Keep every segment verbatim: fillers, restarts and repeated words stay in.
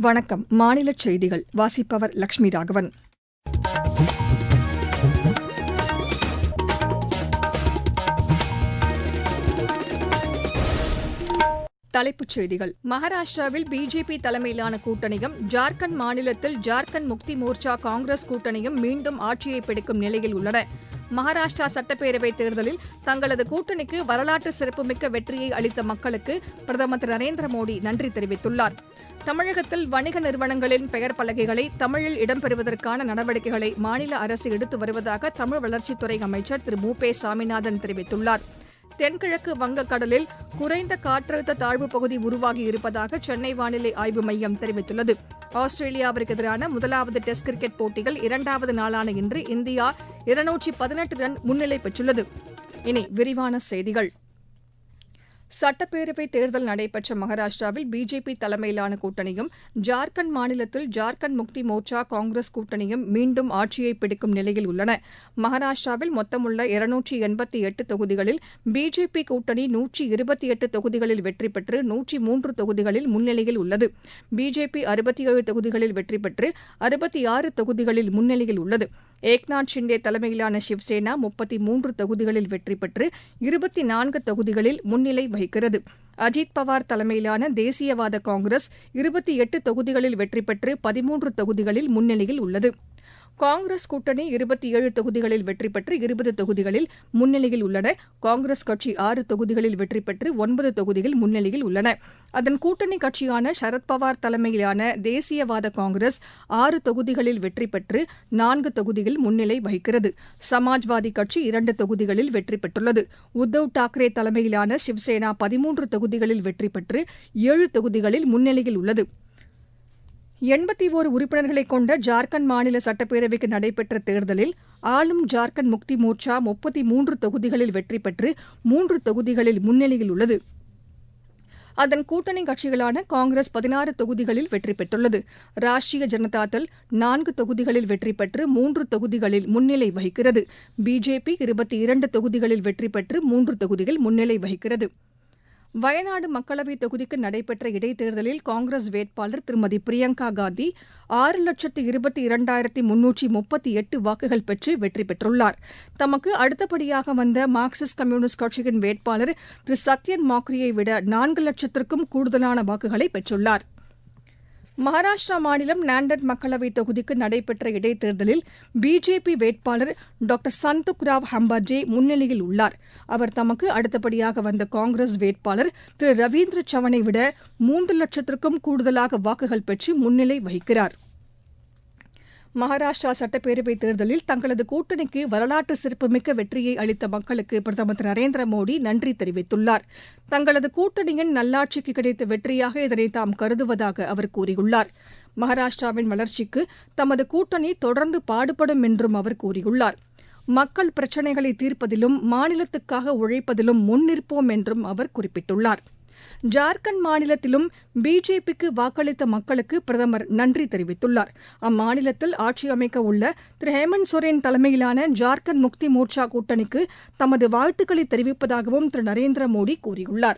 வணக்கம். மாநிலச் செய்திகள் வாசிப்பவர் லட்சுமி ராகவன். தலைப்புச் செய்திகள். மகாராஷ்டிராவில் பிஜேபி தலைமையிலான கூட்டணியும், ஜார்க்கண்ட் மாநிலத்தில் ஜார்க்கண்ட் முக்தி மோர்ச்சா காங்கிரஸ் கூட்டணியும் மீண்டும் ஆட்சியை பிடிக்கும் நிலையில் உள்ளன. மகாராஷ்டிரா சட்டப்பேரவைத் தேர்தலில் தங்களது கூட்டணிக்கு வரலாற்று சிறப்புமிக்க வெற்றியை அளித்த மக்களுக்கு பிரதமர் திரு நரேந்திர மோடி நன்றி தெரிவித்துள்ளார். தமிழகத்தில் வணிக நிறுவனங்களின் பெயர் பலகைகளை தமிழில் இடம்பெறுவதற்கான நடவடிக்கைகளை மாநில அரசு எடுத்து வருவதாக தமிழ் வளர்ச்சித்துறை அமைச்சர் திரு மு பே சாமிநாதன் தெரிவித்துள்ளார். தென்கிழக்கு வங்கக்கடலில் குறைந்த காற்றழுத்த தாழ்வுப் பகுதி உருவாகி இருப்பதாக சென்னை வானிலை ஆய்வு மையம் தெரிவித்துள்ளது. ஆஸ்திரேலியாவிற்கு எதிரான முதலாவது டெஸ்ட் கிரிக்கெட் போட்டியில் இரண்டாவது நாளான இன்று இந்தியா இருநூற்று பதினெட்டு ரன் முன்னிலை பெற்றுள்ளது. இனி விரிவான செய்திகள். சட்டப்பேரவைத் தேர்தல் நடைபெற்ற மகாராஷ்டிராவில் பிஜேபி தலைமையிலான கூட்டணியும், ஜார்க்கண்ட் மாநிலத்தில் ஜார்க்கண்ட் முக்தி மோர்ச்சா காங்கிரஸ் கூட்டணியும் மீண்டும் ஆட்சியை பிடிக்கும் நிலையில் உள்ளன. மகாராஷ்டிராவில் மொத்தமுள்ள இருநூற்று எண்பத்தி எட்டு தொகுதிகளில் பிஜேபி கூட்டணி நூற்று இருபத்தி எட்டு தொகுதிகளில் வெற்றி பெற்று நூற்று மூன்று தொகுதிகளில் முன்னிலையில் உள்ளது. பிஜேபி அறுபத்தி ஏழு தொகுதிகளில் வெற்றி பெற்று அறுபத்தி ஆறு தொகுதிகளில் முன்னிலையில் உள்ளது. ஏக்நாத் ஷிண்டே தலைமையிலான சிவசேனா முப்பத்தி மூன்று தொகுதிகளில் வெற்றி பெற்று இருபத்தி நான்கு தொகுதிகளில் முன்னிலை வகிக்கிறது. அஜித் பவார் தலைமையிலான தேசியவாத காங்கிரஸ் இருபத்தி எட்டு தொகுதிகளில் வெற்றி பெற்று பதிமூன்று தொகுதிகளில் முன்னிலையில் உள்ளது. காங்கிரஸ் கூட்டணி இருபத்தி ஏழு தொகுதிகளில் வெற்றி பெற்று இருபது தொகுதிகளில் முன்னிலையில் உள்ளன. காங்கிரஸ் கட்சி ஆறு தொகுதிகளில் வெற்றி பெற்று ஒன்பது தொகுதிகள் முன்னிலையில் உள்ளன. அதன் கூட்டணி கட்சியான சரத்பவார் தலைமையிலான தேசியவாத காங்கிரஸ் ஆறு தொகுதிகளில் வெற்றி பெற்று நான்கு தொகுதியில் முன்னிலை வகிக்கிறது. சமாஜ்வாதி கட்சி இரண்டு தொகுதிகளில் வெற்றி பெற்றுள்ளது. உத்தவ் தாக்கரே தலைமையிலான சிவசேனா பதிமூன்று தொகுதிகளில் வெற்றி பெற்று ஏழு தொகுதிகளில் முன்னிலையில் உள்ளது. எண்பத்தி ஒரு உறுப்பினர்களைக் கொண்ட ஜார்க்கண்ட் மாநில சட்டப்பேரவைக்கு நடைபெற்ற தேர்தலில் ஆளும் ஜார்க்கண்ட் முக்தி மோர்ச்சா முப்பத்தி மூன்று தொகுதிகளில் வெற்றி பெற்று மூன்று தொகுதிகளில் முன்னிலையில் உள்ளது. அதன் கூட்டணி கட்சிகளான காங்கிரஸ் பதினாறு தொகுதிகளில் வெற்றி பெற்றுள்ளது. ராஷ்டிரிய ஜனதாதள் நான்கு தொகுதிகளில் வெற்றி பெற்று மூன்று தொகுதிகளில் முன்னிலை வகிக்கிறது. பிஜேபி இருபத்தி இரண்டு தொகுதிகளில் வெற்றி பெற்று மூன்று தொகுதியில் முன்னிலை வகிக்கிறது. வயநாடு மக்களவைத் தொகுதிக்கு நடைபெற்ற இடைத்தேர்தலில் காங்கிரஸ் வேட்பாளர் திருமதி பிரியங்கா காந்தி ஆறு லட்சத்து இருபத்தி இரண்டாயிரத்து முன்னூற்று முப்பத்தி எட்டு வாக்குகள் பெற்று வெற்றி பெற்றுள்ளார். தமக்கு அடுத்தபடியாக வந்த மார்க்சிஸ்ட் கம்யூனிஸ்ட் கட்சியின் வேட்பாளர் திரு சத்யன் மாக்ரியை விட நான்கு லட்சத்திற்கும் கூடுதலான வாக்குகளை பெற்றுள்ளார். மகாராஷ்டிரா மாநிலம் நாண்டட் மக்களவைத் தொகுதிக்கு நடைபெற்ற இடைத்தேர்தலில் பிஜேபி வேட்பாளர் டாக்டர் சந்துக் ராவ் ஹம்பாஜே முன்னிலையில் உள்ளார். அவர் தமக்கு அடுத்தபடியாக வந்த காங்கிரஸ் வேட்பாளர் திரு ரவீந்திர சவனை விட மூன்று லட்சத்திற்கும் கூடுதலாக வாக்குகள் பெற்று முன்னிலை வகிக்கிறார். மகாராஷ்டிரா சட்டப்பேரவைத் தேர்தலில் தங்களது கூட்டணிக்கு வரலாற்று சிறப்புமிக்க வெற்றியை அளித்த மக்களுக்கு பிரதமர் திரு நரேந்திர மோடி நன்றி தெரிவித்துள்ளார். தங்களது கூட்டணியின் நல்லாட்சிக்கு கிடைத்த வெற்றியாக இதனை தாம் கருதுவதாக அவர் கூறியுள்ளார். மகாராஷ்டிராவின் வளர்ச்சிக்கு தமது கூட்டணி தொடர்ந்து பாடுபடும் என்றும் அவர் கூறியுள்ளார். மக்கள் பிரச்சினைகளை தீர்ப்பதிலும் மாநிலத்துக்காக உழைப்பதிலும் முன்னிற்போம் என்றும் அவர் குறிப்பிட்டுள்ளார். ஜார்க்கண்ட் மாநிலத்திலும் பிஜேபிக்கு வாக்களித்த மக்களுக்கு பிரதமர் நன்றி தெரிவித்துள்ளார். அம்மாநிலத்தில் ஆட்சி அமைக்க உள்ள திரு ஹேமந்த் சோரன் தலைமையிலான ஜார்க்கண்ட் முக்தி மோர்ச்சா கூட்டணிக்கு தமது வாழ்த்துக்களை தெரிவிப்பதாகவும் திரு நரேந்திர மோடி கூறியுள்ளார்.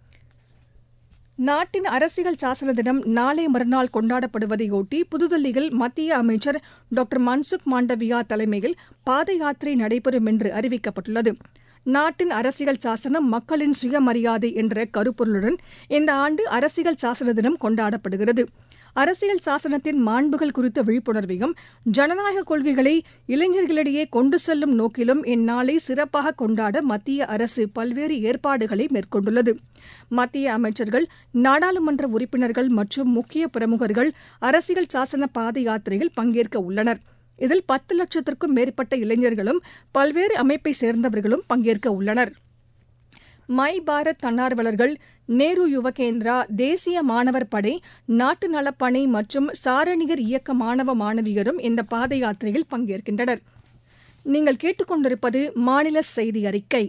நாட்டின் அரசியல் சாசன தினம் நாளை மறுநாள் கொண்டாடப்படுவதையொட்டி புதுதில்லியில் மத்திய அமைச்சர் டாக்டர் மன்சுக் மாண்டவியா தலைமையில் பாத யாத்திரை நடைபெறும் என்று அறிவிக்கப்பட்டுள்ளது. நாட்டின் அரசியல் சாசனம் மக்களின் சுயமரியாதை என்ற கருப்பொருளுடன் இந்த ஆண்டு அரசியல் சாசன தினம் கொண்டாடப்படுகிறது. அரசியல் சாசனத்தின் மாண்புகள் குறித்த விழிப்புணர்வையும் ஜனநாயக கொள்கைகளை இளைஞர்களிடையே கொண்டு செல்லும் நோக்கிலும் இந்நாளை சிறப்பாக கொண்டாட மத்திய அரசு பல்வேறு ஏற்பாடுகளை மேற்கொண்டுள்ளது. மத்திய அமைச்சர்கள், நாடாளுமன்ற உறுப்பினர்கள் மற்றும் முக்கிய பிரமுகர்கள் அரசியல் சாசன பாத யாத்திரையில் பங்கேற்க உள்ளனர். இதில் பத்து லட்சத்திற்கும் மேற்பட்ட இளைஞர்களும் பல்வேறு அமைப்பை சேர்ந்தவர்களும் பங்கேற்க உள்ளனர். மை பாரத் தன்னார்வலர்கள், நேரு யுவகேந்திரா, தேசிய மாணவர் படை, நாட்டு நலப்பணி மற்றும் சாரணியர் இயக்க மாணவ மாணவியரும் இந்த பாத யாத்திரையில் பங்கேற்கின்றனர். நீங்கள் கேட்டுக்கொண்டிருப்பது மாநில செய்தி அறிக்கை.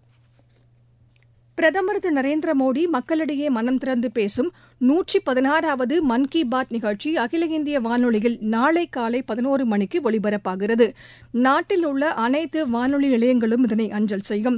பிரதமர் திரு நரேந்திர மோடி மக்களிடையே மனம் திறந்து பேசும் நூற்றி பதினாறாவது மன் கி பாத் நிகழ்ச்சி அகில இந்திய வானொலியில் நாளை காலை பதினோரு மணிக்கு ஒலிபரப்பாகிறது. நாட்டில் உள்ள அனைத்து வானொலி நிலையங்களும் இதனை அஞ்சல் செய்யும்.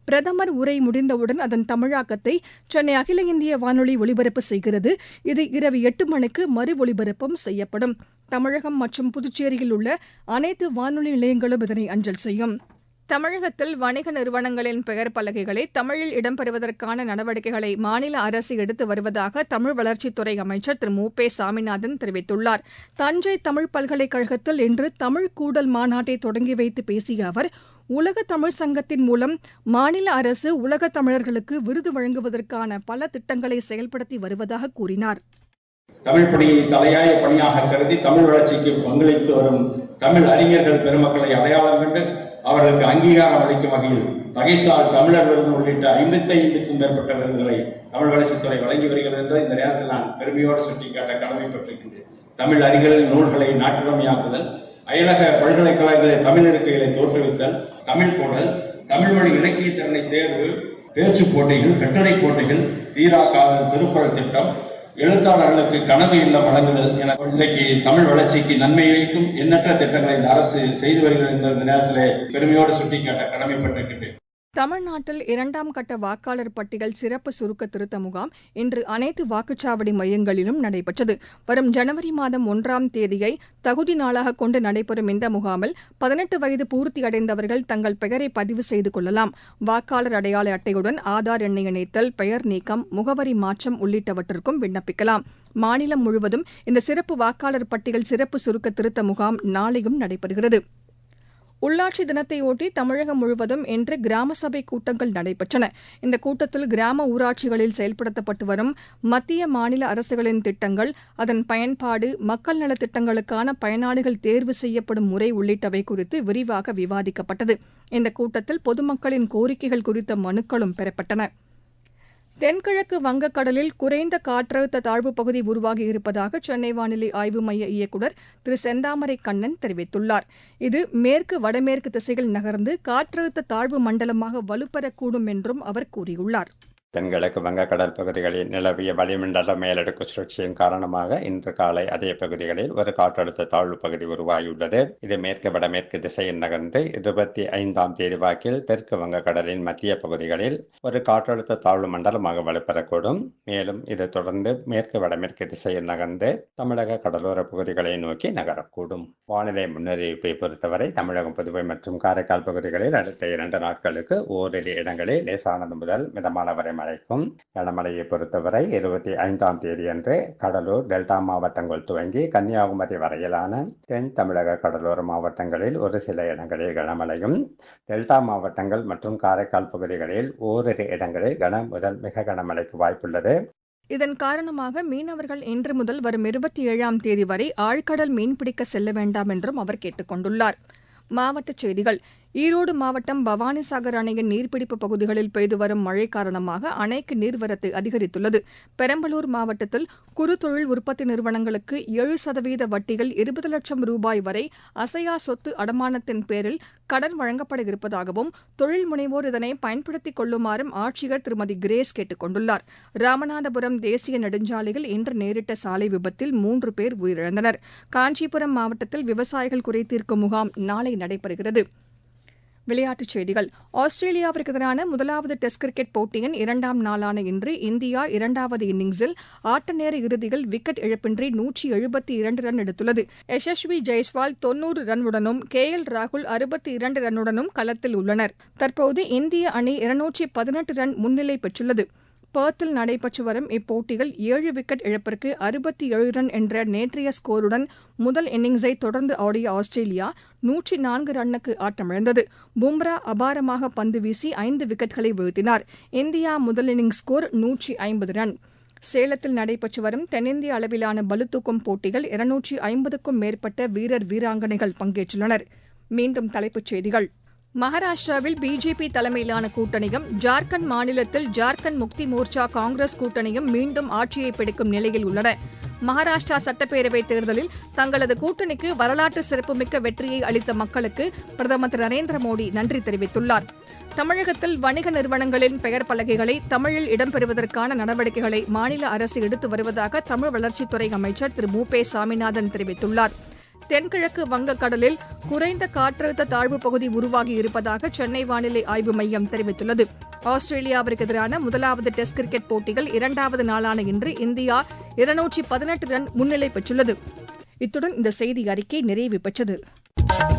பிரதமர் உரை முடிந்தவுடன் அதன் தமிழாக்கத்தை சென்னை அகில இந்திய வானொலி ஒலிபரப்பு செய்கிறது. இது இரவு எட்டு மணிக்கு மறு ஒலிபரப்பும் செய்யப்படும். தமிழகம் மற்றும் புதுச்சேரியில் உள்ள அனைத்து வானொலி நிலையங்களும் இதனை அஞ்சல் செய்யும். தமிழகத்தில் வணிக நிறுவனங்களின் பெயர் பலகைகளை தமிழில் இடம்பெறுவதற்கான நடவடிக்கைகளை மாநில அரசு எடுத்து வருவதாக தமிழ் வளர்ச்சித்துறை அமைச்சர் திரு மு பே சாமிநாதன் தெரிவித்துள்ளார். தஞ்சை தமிழ் பல்கலைக்கழகத்தில் இன்று தமிழ் கூடல் மாநாட்டை தொடங்கி வைத்து பேசிய அவர், உலக தமிழ் சங்கத்தின் மூலம் மாநில அரசு உலக தமிழர்களுக்கு விருது வழங்குவதற்கான பல திட்டங்களை செயல்படுத்தி வருவதாக கூறினார். தமிழ் பணியை தலையாய பணியாக கருதி தமிழ் வளர்ச்சிக்கு பங்களித்து வரும் தமிழ் அறிஞர்கள் பெருமக்களை அடையாளம் கண்டு அவர்களுக்கு அங்கீகாரம் அளிக்கும் வகையில் தகைசால் தமிழர் விருது உள்ளிட்ட ஐம்பத்தி ஐந்துக்கும் மேற்பட்ட விருதுகளை தமிழ் வளர்ச்சித்துறை வழங்கி வருகிறது என்று இந்த நேரத்தில் நான் பெருமையோடு சுட்டிக்காட்ட கடமைப்பட்டிருக்கின்றேன். தமிழ் அறிஞர்கள் நூல்களை நாட்டுடைமையாக்குதல், அயலக பல்கலைக்கழகங்களில் தமிழ் இருக்கைகளை தோற்றுவித்தல், தமிழ் போடல், தமிழ் வழி இலக்கிய திறனை தேர்வு, பேச்சு போட்டிகள், கட்டுரை போட்டிகள், தீரா காதல் திருக்குறள் திட்டம், எழுத்தாளர்களுக்கு கனவு இல்லம் வழங்குதல் என இன்றைக்கு தமிழ் வளர்ச்சிக்கு நன்மை அளிக்கும் எண்ணற்ற திட்டங்களை இந்த அரசு செய்து வருகிறது என்ற இந்த நேரத்திலே பெருமையோடு சுட்டிக்காட்ட கடமைப்பட்டிருக்கின்றேன். தமிழ்நாட்டில் இரண்டாம் கட்ட வாக்காளர் பட்டியல் சிறப்பு சுருக்க திருத்த முகாம் இன்று அனைத்து வாக்குச்சாவடி மையங்களிலும் நடைபெற்றது. வரும் ஜனவரி மாதம் ஒன்றாம் தேதியை தகுதி நாளாக கொண்டு நடைபெறும் இந்த முகாமில் பதினெட்டு வயது பூர்த்தியடைந்தவர்கள் தங்கள் பெயரை பதிவு செய்து கொள்ளலாம். வாக்காளர் அடையாள அட்டையுடன் ஆதார் எண்ணை இணைத்தல், பெயர் நீக்கம், முகவரி மாற்றம் உள்ளிட்டவற்றிற்கும் விண்ணப்பிக்கலாம். மாநிலம் முழுவதும் இந்த சிறப்பு வாக்காளர் பட்டியல் சிறப்பு சுருக்க திருத்த முகாம் நாளையும் நடைபெறுகிறது. உள்ளாட்சி தினத்தையொட்டி தமிழகம் முழுவதும் இன்று கிராம சபை கூட்டங்கள் நடைபெற்றன. இந்த கூட்டத்தில் கிராம ஊராட்சிகளில் செயல்படுத்தப்பட்டு வரும் மத்திய மாநில அரசுகளின் திட்டங்கள், அதன் பயன்பாடு, மக்கள் நலத் திட்டங்களுக்கான பயனாளிகள் தேர்வு செய்யப்படும் முறை உள்ளிட்டவை குறித்து விரிவாக விவாதிக்கப்பட்டது. இந்த கூட்டத்தில் பொதுமக்களின் கோரிக்கைகள் குறித்த மனுக்களும் பெறப்பட்டன. தென்கிழக்கு வங்கக்கடலில் குறைந்த காற்றழுத்த தாழ்வுப் பகுதி உருவாகியிருப்பதாக சென்னை வானிலை ஆய்வு மைய இயக்குநர் திரு செந்தாமரை கண்ணன் தெரிவித்துள்ளார். இது மேற்கு வடமேற்கு திசையில் நகர்ந்து காற்றழுத்த தாழ்வு மண்டலமாக வலுப்பெறக்கூடும் என்றும் அவர் கூறியுள்ளார். தென்கிழக்கு வங்கக்கடல் பகுதிகளில் நிலவிய வளிமண்டல மேலடுக்கு சுழற்சியின் காரணமாக இன்று காலை அதே பகுதிகளில் ஒரு காற்றழுத்த தாழ்வு பகுதி உருவாகியுள்ளது. இது மேற்கு வடமேற்கு திசையில் நகர்ந்து இருபத்தி ஐந்தாம் தேதி வாக்கில் தெற்கு வங்கக்கடலின் மத்திய பகுதிகளில் ஒரு காற்றழுத்த தாழ்வு மண்டலமாக வலுப்பெறக்கூடும். மேலும் இது தொடர்ந்து மேற்கு வடமேற்கு திசையில் நகர்ந்து தமிழக கடலோர பகுதிகளை நோக்கி நகரக்கூடும். வானிலை முன்னறிவிப்பை பொறுத்தவரை தமிழகம், புதுவை மற்றும் காரைக்கால் பகுதிகளில் அடுத்த இரண்டு நாட்களுக்கு ஓரிரு இடங்களில் லேசானது முதல் மிதமான வரை மழைக்கும். கனமழையை பொறுத்தவரை இருபத்தி ஐந்தாம் தேதி அன்று கடலூர், டெல்டா மாவட்டங்கள் துவங்கி கன்னியாகுமரி வரையிலான தென் தமிழக கடலோர மாவட்டங்களில் ஒரு சில இடங்களில் கனமழையும், டெல்டா மாவட்டங்கள் மற்றும் காரைக்கால் பகுதிகளில் ஓரிரு இடங்களில் கன முதல் மிக கனமழைக்கு வாய்ப்புள்ளது. இதன் காரணமாக மீனவர்கள் இன்று முதல் வரும் இருபத்தி ஏழாம் தேதி வரை ஆழ்கடல் மீன்பிடிக்க செல்ல வேண்டாம் என்றும் அவர் கேட்டுக் கொண்டுள்ளார். மாவட்டச் செய்திகள். ஈரோடு மாவட்டம் பவானிசாகர் அணையின் நீர்பிடிப்பு பகுதிகளில் பெய்து வரும் மழை காரணமாக அணைக்கு நீர்வரத்து அதிகரித்துள்ளது. பெரம்பலூர் மாவட்டத்தில் குறு தொழில் உற்பத்தி நிறுவனங்களுக்கு ஏழு சதவீத வட்டியில் இருபது லட்சம் ரூபாய் வரை அசையா சொத்து அடமானத்தின் பேரில் கடன் வழங்கப்பட இருப்பதாகவும் தொழில் முனைவோர் இதனை பயன்படுத்திக் கொள்ளுமாறும் ஆட்சியர் திருமதி கிரேஸ் கேட்டுக் கொண்டுள்ளார். ராமநாதபுரம் தேசிய நெடுஞ்சாலையில் இன்று நேரிட்ட சாலை விபத்தில் மூன்று பேர் உயிரிழந்தனர். காஞ்சிபுரம் மாவட்டத்தில் விவசாயிகள் குறைதீர்க்கும் முகாம் நாளை நடைபெறுகிறது. விளையாட்டுச் செய்திகள். ஆஸ்திரேலியாவிற்கு எதிரான முதலாவது டெஸ்ட் கிரிக்கெட் போட்டியின் இரண்டாம் நாளான இன்று இந்தியா இரண்டாவது இன்னிங்ஸில் ஆட்ட நேர இறுதியில் விக்கெட் இழப்பின்றி நூற்றி எழுபத்தி இரண்டு ரன் எடுத்துள்ளது. யசஸ்வி ஜெய்ஸ்வால் தொன்னூறு ரன்னுடனும் கே எல் ராகுல் அறுபத்தி இரண்டு ரன்னுடனும் களத்தில் உள்ளனர். தற்போது இந்திய அணி இருநூற்றி பதினெட்டு ரன் முன்னிலை பெற்றுள்ளது. பெர்த்தில் நடைபெற்று வரும் இப்போட்டியில் ஏழு விக்கெட் இழப்பிற்கு அறுபத்தி ஏழு ரன் என்ற நேற்றைய ஸ்கோருடன் முதல் இன்னிங்ஸை தொடர்ந்து ஆடிய ஆஸ்திரேலியா நூற்றி நான்கு ரன்னுக்கு ஆட்டமிழந்தது. பும்ரா அபாரமாக பந்து வீசி ஐந்து விக்கெட்களை வீழ்த்தினார். இந்தியா முதல் இன்னிங்ஸ் ஸ்கோர் நூற்றி ஐம்பது ரன். சேலத்தில் நடைபெற்று வரும் தென்னிந்திய அளவிலான பளுதூக்கும் போட்டியில் இருநூற்றி ஐம்பதுக்கும் மேற்பட்ட வீரர் வீராங்கனைகள் பங்கேற்றுள்ளனர். மீண்டும் தலைப்புச் செய்திகள். மகாராஷ்டிராவில் பிஜேபி தலைமையிலான கூட்டணியும், ஜார்க்கண்ட் மாநிலத்தில் ஜார்க்கண்ட் முக்தி மோர்ச்சா காங்கிரஸ் கூட்டணியும் மீண்டும் ஆட்சியை பிடிக்கும் நிலையில் உள்ளன. மகாராஷ்டிரா சட்டப்பேரவைத் தேர்தலில் தங்களது கூட்டணிக்கு வரலாற்று சிறப்புமிக்க வெற்றியை அளித்த மக்களுக்கு பிரதமர் திரு நரேந்திர மோடி நன்றி தெரிவித்துள்ளார். தமிழகத்தில் வணிக நிறுவனங்களின் பெயர் பலகைகளை தமிழில் இடம்பெறுவதற்கான நடவடிக்கைகளை மாநில அரசு எடுத்து வருவதாக தமிழ் வளர்ச்சித்துறை அமைச்சர் திரு மு பே சாமிநாதன் தெரிவித்துள்ளார். தென்கிழக்கு வங்கக்கடலில் குறைந்த காற்றழுத்த தாழ்வு பகுதி உருவாகி இருப்பதாக சென்னை வானிலை ஆய்வு மையம் தெரிவித்துள்ளது. ஆஸ்திரேலியாவிற்கு எதிரான முதலாவது டெஸ்ட் கிரிக்கெட் போட்டியில் இரண்டாவது நாளான இன்று இந்தியா இருநூற்று பதினெட்டு ரன் முன்னிலை பெற்றுள்ளது. இத்துடன் இந்த செய்தி அறிக்கை நிறைவு பெற்றது.